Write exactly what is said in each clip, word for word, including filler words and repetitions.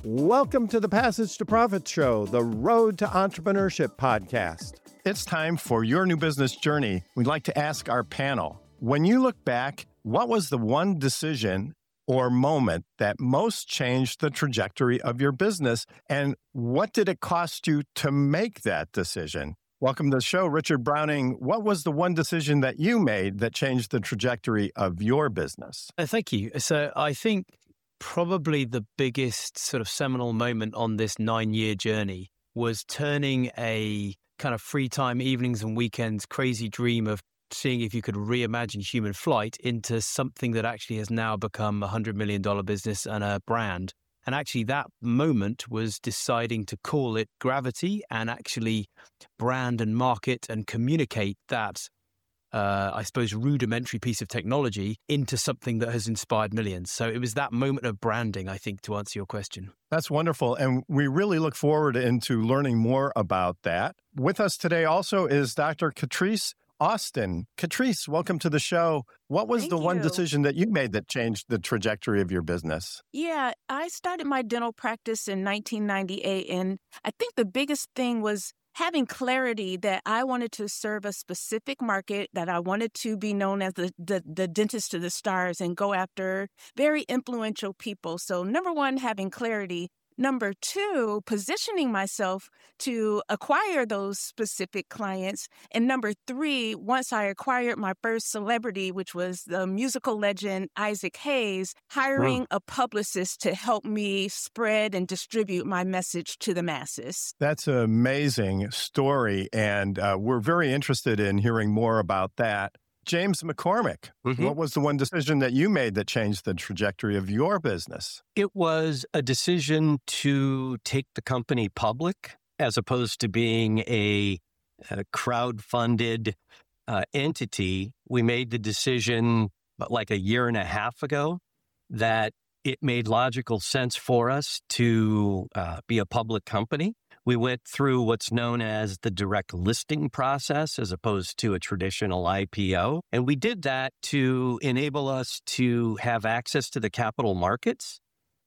Welcome to the Passage to Profit Show, the Road to Entrepreneurship podcast. It's time for your new business journey. We'd like to ask our panel, when you look back, what was the one decision or moment that most changed the trajectory of your business, and what did it cost you to make that decision? Welcome to the show, Richard Browning. What was the one decision that you made that changed the trajectory of your business? Uh, thank you. So I think probably the biggest sort of seminal moment on this nine-year journey was turning a kind of free time, evenings and weekends, crazy dream of seeing if you could reimagine human flight into something that actually has now become a one hundred million dollars business and a brand. And actually that moment was deciding to call it Gravity and actually brand and market and communicate that, uh, I suppose, rudimentary piece of technology into something that has inspired millions. So it was that moment of branding, I think, to answer your question. That's wonderful. And we really look forward into learning more about that. With us today also is Doctor Catrice Austin. Catrice, welcome to the show. What was Thank the one you. decision that you made that changed the trajectory of your business? Yeah, I started my dental practice in nineteen ninety-eight, and I think the biggest thing was having clarity that I wanted to serve a specific market, that I wanted to be known as the, the, the dentist to the stars and go after very influential people. So number one, having clarity. Number two, positioning myself to acquire those specific clients. And number three, once I acquired my first celebrity, which was the musical legend Isaac Hayes, hiring Wow. a publicist to help me spread and distribute my message to the masses. That's an amazing story, and uh, we're very interested in hearing more about that. James McCormick, Mm-hmm. what was the one decision that you made that changed the trajectory of your business? It was a decision to take the company public as opposed to being a, a crowd-funded uh, entity. We made the decision like a year and a half ago that it made logical sense for us to uh, be a public company. We went through what's known as the direct listing process as opposed to a traditional I P O. And we did that to enable us to have access to the capital markets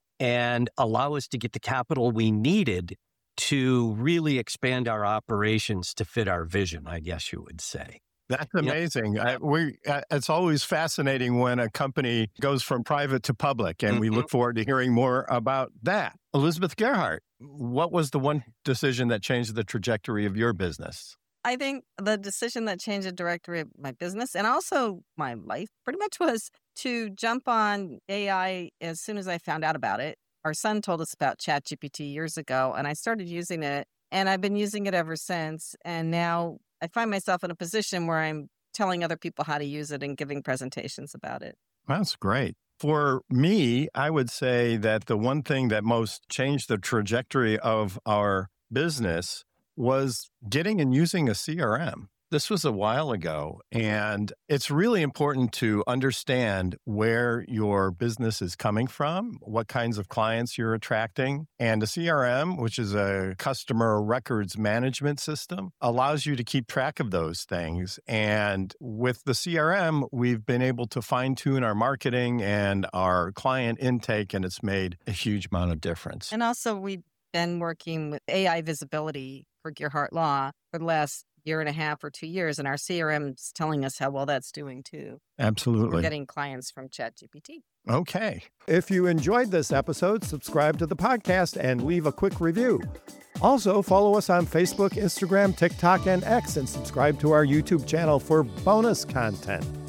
and allow us to get the capital we needed to really expand our operations to fit our vision, I guess you would say. That's amazing. I, we, uh, it's always fascinating when a company goes from private to public, and mm-hmm. we look forward to hearing more about that. Elizabeth Gerhardt, what was the one decision that changed the trajectory of your business? I think the decision that changed the directory of my business and also my life pretty much was to jump on A I as soon as I found out about it. Our son told us about ChatGPT years ago, and I started using it, and I've been using it ever since. And now I find myself in a position where I'm telling other people how to use it and giving presentations about it. That's great. For me, I would say that the one thing that most changed the trajectory of our business was getting and using a C R M. This was a while ago, and it's really important to understand where your business is coming from, what kinds of clients you're attracting. And a C R M, which is a customer records management system, allows you to keep track of those things. And with the C R M, we've been able to fine-tune our marketing and our client intake, and it's made a huge amount of difference. And also, we've been working with A I visibility for Gerhardt Law for the last year and a half or two years, and our C R M's telling us how well that's doing too. Absolutely. We're getting clients from ChatGPT. Okay. If you enjoyed this episode, subscribe to the podcast and leave a quick review. Also, follow us on Facebook, Instagram, TikTok, and X, and subscribe to our YouTube channel for bonus content.